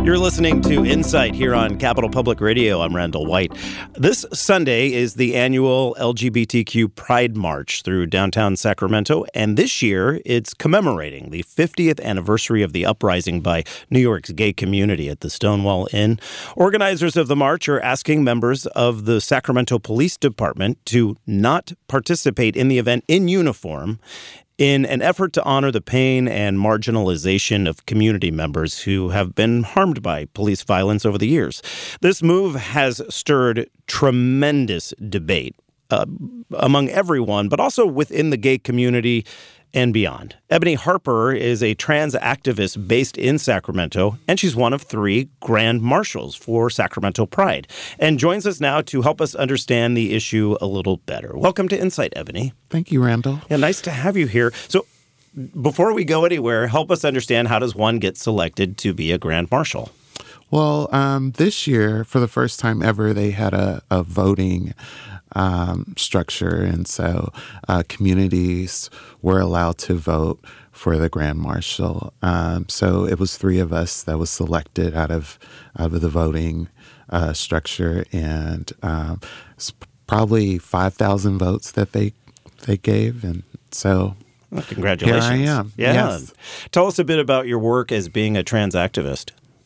You're listening to Insight here on Capital Public Radio. I'm Randall White. This Sunday is the annual LGBTQ Pride March through downtown Sacramento, and this year it's commemorating the 50th anniversary of the uprising by New York's gay community at the Stonewall Inn. Organizers of the march are asking members of the Sacramento Police Department to not participate in the event in uniform in an effort to honor the pain and marginalization of community members who have been harmed by police violence over the years. This move has stirred tremendous debate among everyone, but also within the gay community and beyond. Ebony Harper is a trans activist based in Sacramento, and she's one of 3 grand marshals for Sacramento Pride, and joins us now to help us understand the issue a little better. Welcome to Insight, Ebony. Thank you, Randall. Yeah, nice to have you here. So before we go anywhere, help us understand, how does one get selected to be a grand marshal? Well, this year, for the first time ever, they had a voting structure, and so communities were allowed to vote for the grand marshal. So it was 3 of us that was selected out of the voting structure, and it's probably 5,000 votes that they gave, and so. Well, congratulations! Here I am. Yeah. Yes. Tell us a bit about your work as being a trans activist.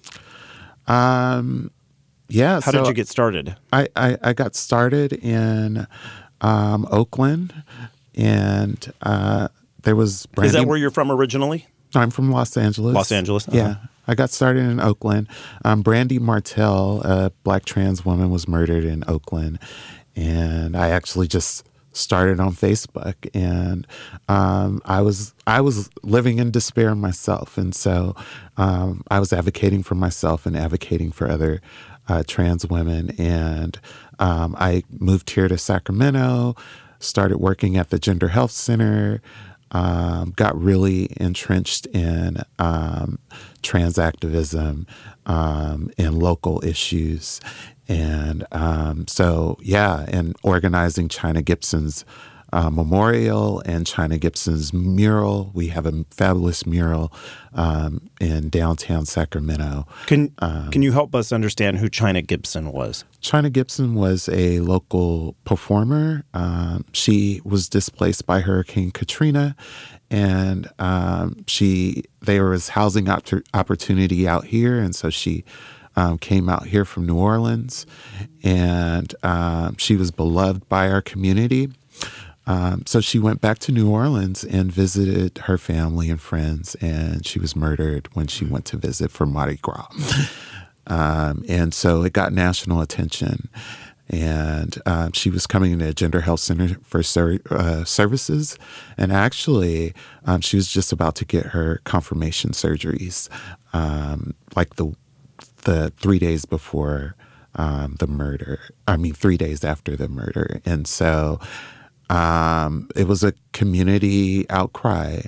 Yeah. How did you get started? I got started in Oakland, and there was Brandy. Is that where you're from originally? I'm from Los Angeles. Los Angeles? Uh-huh. Yeah. I got started in Oakland. Brandy Martell, a Black trans woman, was murdered in Oakland, and I actually just started on Facebook, and I was living in despair myself, and so I was advocating for myself and advocating for other trans women, and I moved here to Sacramento, started working at the Gender Health Center, got really entrenched in trans activism and local issues. And and organizing Chynna Gibson's memorial and Chynna Gibson's mural. We have a fabulous mural in downtown Sacramento. Can you help us understand who Chynna Gibson was? Chynna Gibson was a local performer. She was displaced by Hurricane Katrina, and there was housing opportunity out here, and so she came out here from New Orleans, and she was beloved by our community. So she went back to New Orleans and visited her family and friends, and she was murdered when she went to visit for Mardi Gras. And so it got national attention. And she was coming to a Gender Health Center for services. And actually, she was just about to get her confirmation surgeries, like the 3 days before the murder. 3 days after the murder. And so it was a community outcry.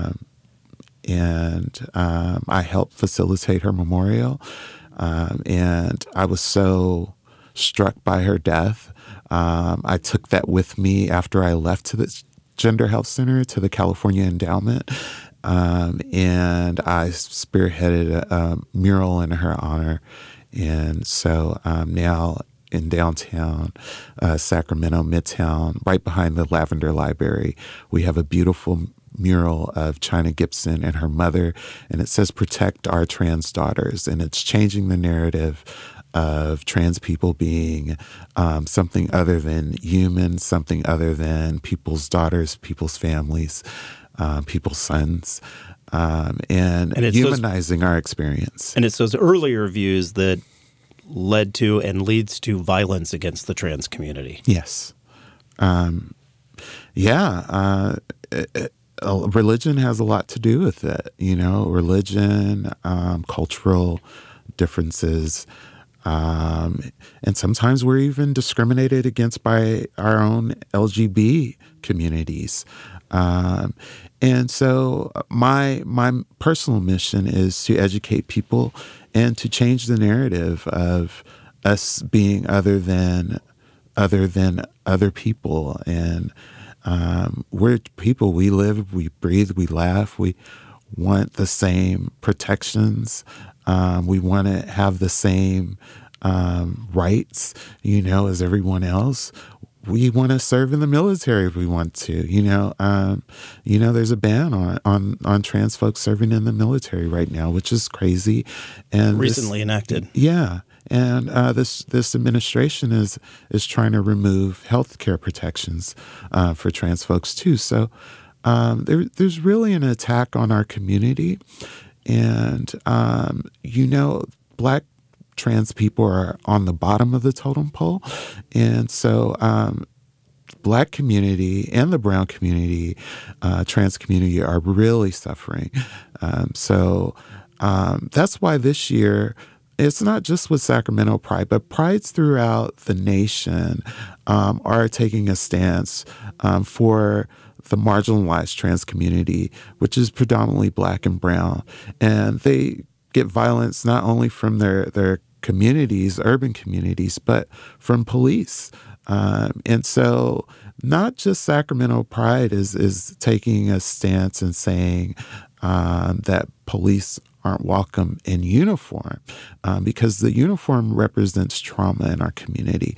And I helped facilitate her memorial. And I was so struck by her death. I took that with me after I left to the Gender Health Center, to the California Endowment. And I spearheaded a mural in her honor. And so now in downtown Sacramento, Midtown, right behind the Lavender Library, we have a beautiful mural of Chynna Gibson and her mother, and it says, "Protect our trans daughters." And it's changing the narrative of trans people being something other than human, something other than people's daughters, people's families, people's sons, and humanizing our experience. And it's those earlier views that led to and leads to violence against the trans community. Yes. Religion has a lot to do with it. Religion, cultural differences. And sometimes we're even discriminated against by our own LGB communities. And so my personal mission is to educate people and to change the narrative of us being other than other people. And we're people. We live, we breathe, we laugh. We want the same protections We want to have the same rights, as everyone else. We want to serve in the military if we want to. There's a ban on trans folks serving in the military right now, which is crazy. And recently enacted. Yeah. And this administration is trying to remove health care protections for trans folks too. So there's really an attack on our community. And, Black trans people are on the bottom of the totem pole. And so Black community and the brown community, trans community are really suffering. So that's why this year, it's not just with Sacramento Pride, but prides throughout the nation are taking a stance for the marginalized trans community, which is predominantly Black and brown. And they get violence not only from their communities, urban communities, but from police. And so not just Sacramento Pride is taking a stance and saying that police aren't welcome in uniform, because the uniform represents trauma in our community.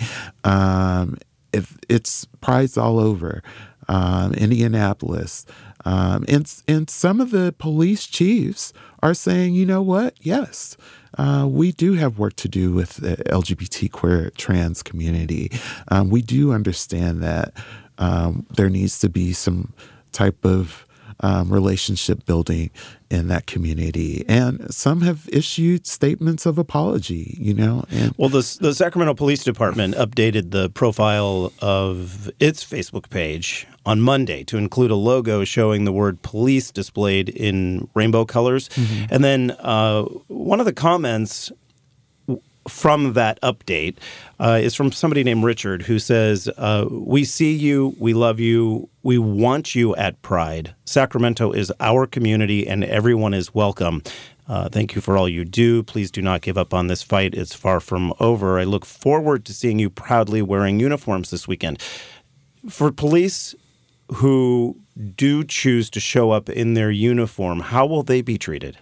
It's prides all over. Indianapolis. And some of the police chiefs are saying, you know what? Yes, we do have work to do with the LGBT queer trans community. We do understand that there needs to be some type of relationship building in that community. And some have issued statements of apology, Well, the Sacramento Police Department updated the profile of its Facebook page on Monday to include a logo showing the word police displayed in rainbow colors. Mm-hmm. And then one of the comments from that update is from somebody named Richard, who says, we see you, we love you, we want you at Pride. Sacramento is our community and everyone is welcome. Thank you for all you do. Please do not give up on this fight. It's far from over. I look forward to seeing you proudly wearing uniforms this weekend. For police who do choose to show up in their uniform, how will they be treated?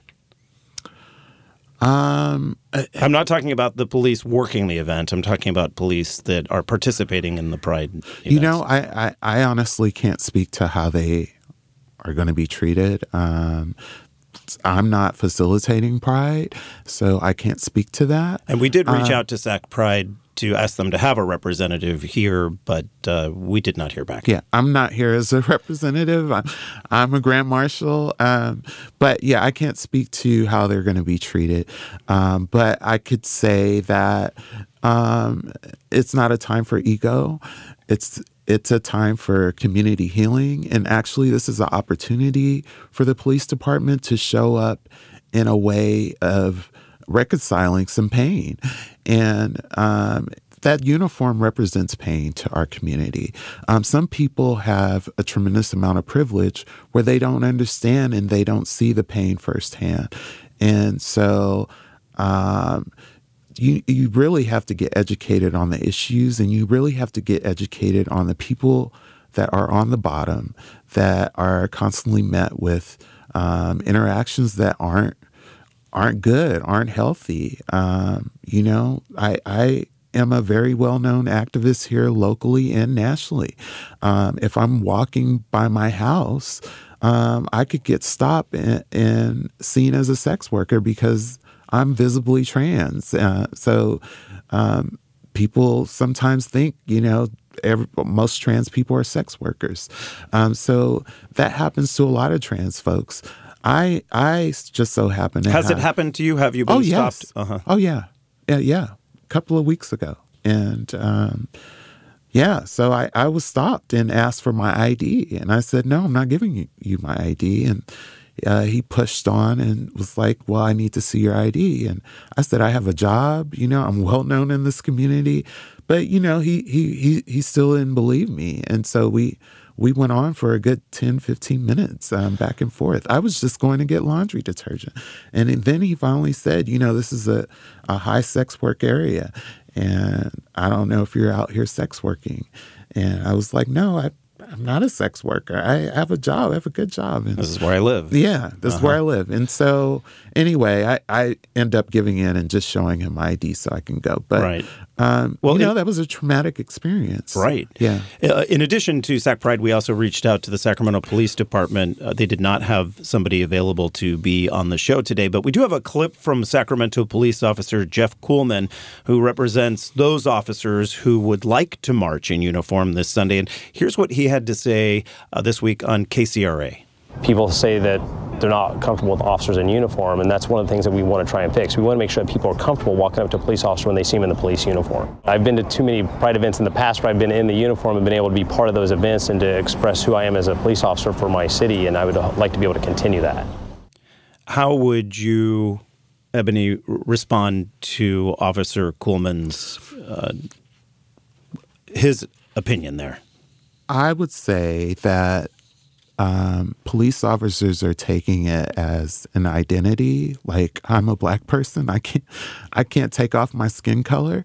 I'm not talking about the police working the event. I'm talking about police that are participating in the Pride events. I honestly can't speak to how they are going to be treated. I'm not facilitating Pride, so I can't speak to that. And we did reach out to Sac Pride to ask them to have a representative here, but we did not hear back. Yeah, I'm not here as a representative. I'm a grand marshal. But yeah, I can't speak to how they're going to be treated. But I could say that it's not a time for ego. It's a time for community healing. And actually, this is an opportunity for the police department to show up in a way of reconciling some pain. And that uniform represents pain to our community. Some people have a tremendous amount of privilege where they don't understand and they don't see the pain firsthand. And so you really have to get educated on the issues, and you really have to get educated on the people that are on the bottom, that are constantly met with interactions that aren't good, aren't healthy. I am a very well-known activist here locally and nationally. If I'm walking by my house, I could get stopped and seen as a sex worker because I'm visibly trans. So people sometimes think, most trans people are sex workers. So that happens to a lot of trans folks. I just so happen to Has it happened to you? Have you been stopped? Yes. Uh-huh. Oh, yeah. Yeah. A couple of weeks ago. And so I was stopped and asked for my ID. And I said, no, I'm not giving you my ID. And he pushed on and was like, well, I need to see your ID. And I said, I have a job. I'm well known in this community. But, he still didn't believe me. And so we went on for a good 10, 15 minutes back and forth. I was just going to get laundry detergent. And then he finally said, this is a high sex work area. And I don't know if you're out here sex working. And I was like, no, I'm not a sex worker. I have a job. I have a good job. And this is where I live. Yeah, this is where I live. And so anyway, I end up giving in and just showing him my ID so I can go. But, right. That was a traumatic experience. Right. Yeah. In addition to Sac Pride, we also reached out to the Sacramento Police Department. They did not have somebody available to be on the show today, but we do have a clip from Sacramento Police Officer Jeff Kuhlman, who represents those officers who would like to march in uniform this Sunday. And here's what he had to say this week on KCRA. People say that they're not comfortable with officers in uniform, and that's one of the things that we want to try and fix. We want to make sure that people are comfortable walking up to a police officer when they see him in the police uniform. I've been to too many Pride events in the past where I've been in the uniform and been able to be part of those events and to express who I am as a police officer for my city, and I would like to be able to continue that. How would you, Ebony, respond to Officer Kuhlman's his opinion there? I would say that police officers are taking it as an identity. Like, I'm a black person. I can't take off my skin color.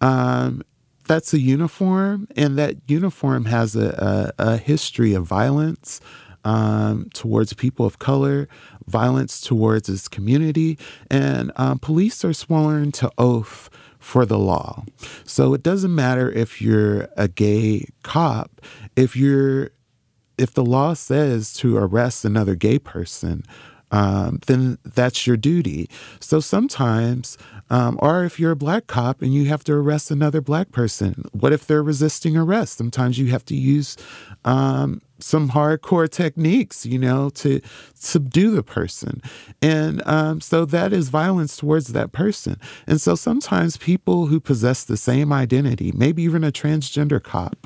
That's a uniform, and that uniform has a history of violence towards people of color, violence towards this community, and police are sworn to oath for the law. So it doesn't matter if you're a gay cop, if the law says to arrest another gay person, then that's your duty. So sometimes, or if you're a black cop and you have to arrest another black person, what if they're resisting arrest? Sometimes you have to use some hardcore techniques, to subdue the person. And so that is violence towards that person. And so sometimes people who possess the same identity, maybe even a transgender cop,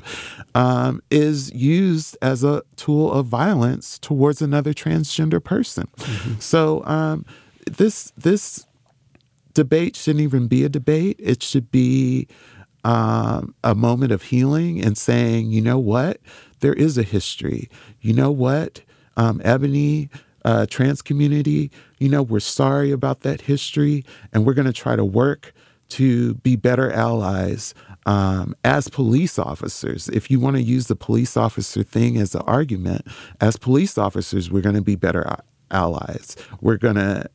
is used as a tool of violence towards another transgender person. Mm-hmm. So this debate shouldn't even be a debate. It should be a moment of healing and saying, you know what? There is a history. You know what? Ebony, trans community, we're sorry about that history, and we're going to try to work to be better allies as police officers. If you want to use the police officer thing as an argument, as police officers, we're going to be better allies. We're going to,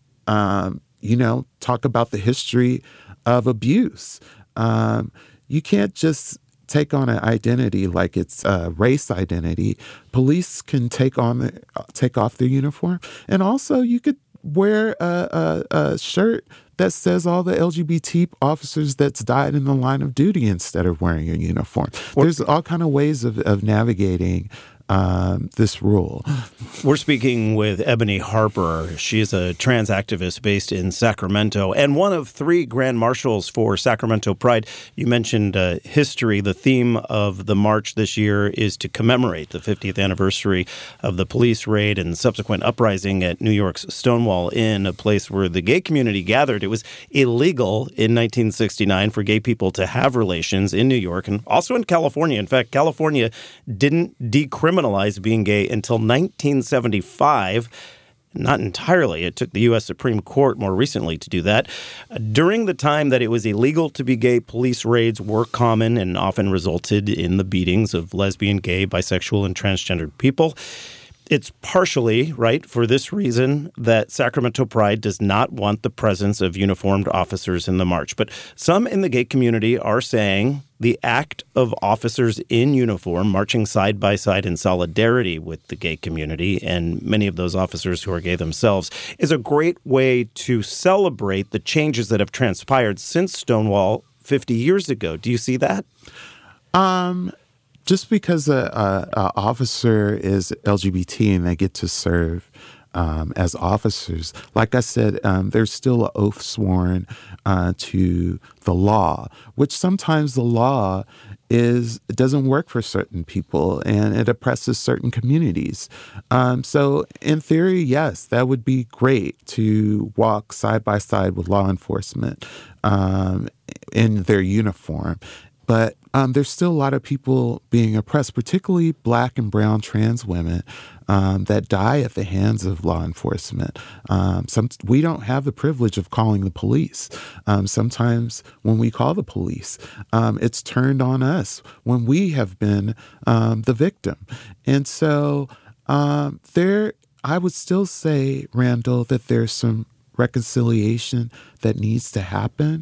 talk about the history of abuse. You can't just take on an identity like it's a race identity. Police can take off their uniform, and also you could wear a shirt that says all the LGBT officers that's died in the line of duty instead of wearing a uniform. There's all kind of ways of navigating this rule. We're speaking with Ebony Harper. She's a trans activist based in Sacramento and one of 3 grand marshals for Sacramento Pride. You mentioned history. The theme of the march this year is to commemorate the 50th anniversary of the police raid and subsequent uprising at New York's Stonewall Inn, a place where the gay community gathered. It was illegal in 1969 for gay people to have relations in New York and also in California. In fact, California didn't decriminalize being gay until 1975. Not entirely. It took the U.S. Supreme Court more recently to do that. During the time that it was illegal to be gay, police raids were common and often resulted in the beatings of lesbian, gay, bisexual, and transgendered people. It's partially, right, for this reason that Sacramento Pride does not want the presence of uniformed officers in the march. But some in the gay community are saying the act of officers in uniform marching side by side in solidarity with the gay community, and many of those officers who are gay themselves, is a great way to celebrate the changes that have transpired since Stonewall 50 years ago. Do you see that? Just because a officer is LGBT and they get to serve as officers, like I said, there's still an oath sworn to the law, which sometimes the law it doesn't work for certain people and it oppresses certain communities. So in theory, yes, that would be great to walk side by side with law enforcement in their uniform. But there's still a lot of people being oppressed, particularly Black and brown trans women that die at the hands of law enforcement. We don't have the privilege of calling the police. Sometimes when we call the police, it's turned on us when we have been the victim. And so I would still say, Randall, that there's some reconciliation that needs to happen.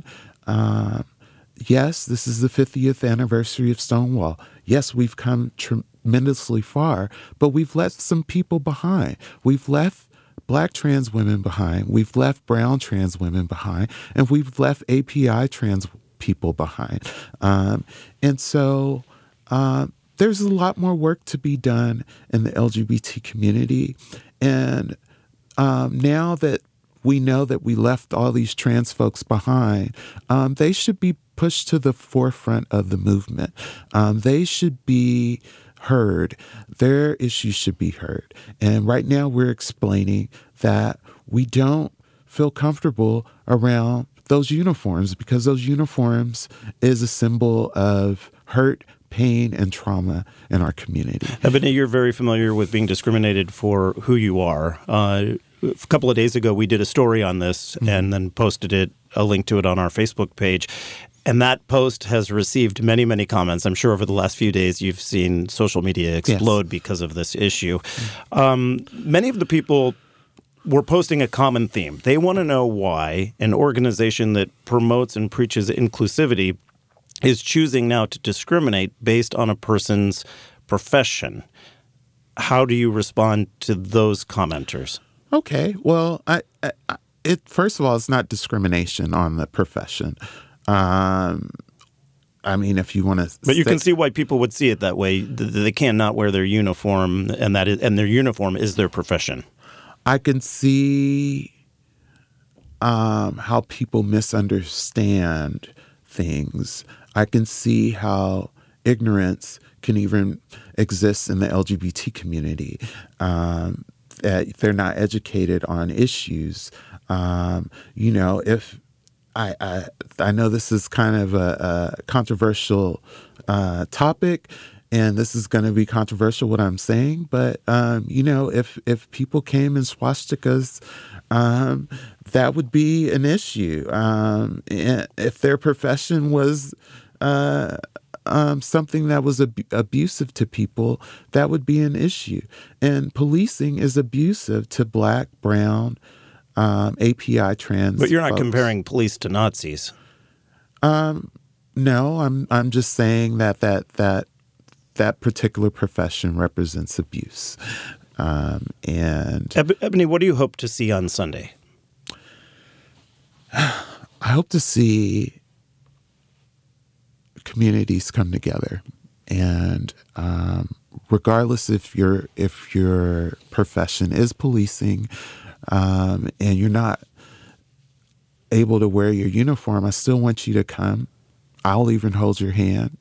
Yes, this is the 50th anniversary of Stonewall. Yes, we've come tremendously far, but we've left some people behind. We've left Black trans women behind. We've left brown trans women behind, and we've left API trans people behind. And so there's a lot more work to be done in the LGBT community. And now that we know that we left all these trans folks behind, they should be pushed to the forefront of the movement. They should be heard. Their issues should be heard. And right now we're explaining that we don't feel comfortable around those uniforms because those uniforms is a symbol of hurt, pain, and trauma in our community. Ebony, you're very familiar with being discriminated for who you are. A couple of days ago, we did a story on this and then posted a link to it on our Facebook page. And that post has received many, many comments. I'm sure over the last few days you've seen social media explode because of this issue. Many of the people were posting a common theme. They want to know why an organization that promotes and preaches inclusivity is choosing now to discriminate based on a person's profession. How do you respond to those commenters? Okay, well, first of all, it's not discrimination on the profession. I mean, if you want to, but you can see why people would see it that way. They cannot wear their uniform, and their uniform is their profession. I can see how people misunderstand things. I can see how ignorance can even exist in the LGBT community. That they're not educated on issues. If I know this is kind of a controversial topic, and this is going to be controversial what I'm saying, but if people came in swastikas, that would be an issue. If their profession was something that was abusive to people, that would be an issue. And policing is abusive to Black, brown, API trans. But you're not folks. comparing police to Nazis. No, I'm just saying that particular profession represents abuse. And Ebony, what do you hope to see on Sunday? I hope to see communities come together, and regardless if your profession is policing, and you're not able to wear your uniform, I still want you to come. I'll even hold your hand,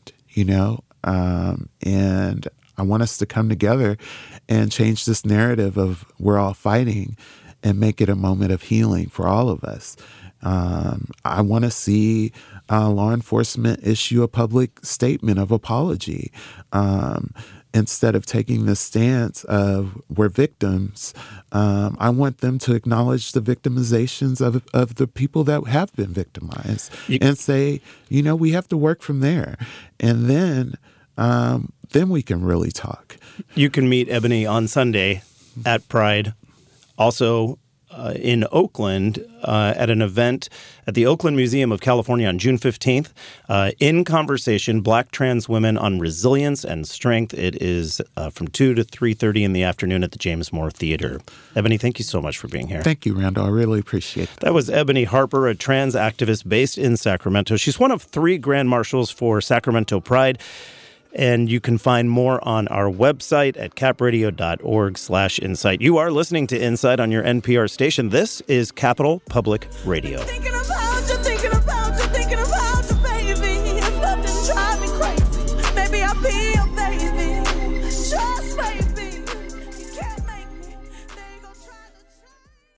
and I want us to come together and change this narrative of we're all fighting and make it a moment of healing for all of us. I want to see law enforcement issue a public statement of apology. Instead of taking the stance of we're victims, I want them to acknowledge the victimizations of the people that have been victimized and say, we have to work from there. And then we can really talk. You can meet Ebony on Sunday at Pride. Also in Oakland at an event at the Oakland Museum of California on June 15th. In Conversation, Black trans women on resilience and strength. It is from 2 to 3:30 in the afternoon at the James Moore Theater. Ebony, thank you so much for being here. Thank you, Randall. I really appreciate it. That was Ebony Harper, a trans activist based in Sacramento. She's one of 3 grand marshals for Sacramento Pride. And you can find more on our website at capradio.org/insight. You are listening to Insight on your NPR station. This is Capital Public Radio. Thinking about you, baby. If love didn't drive me crazy, maybe I'll be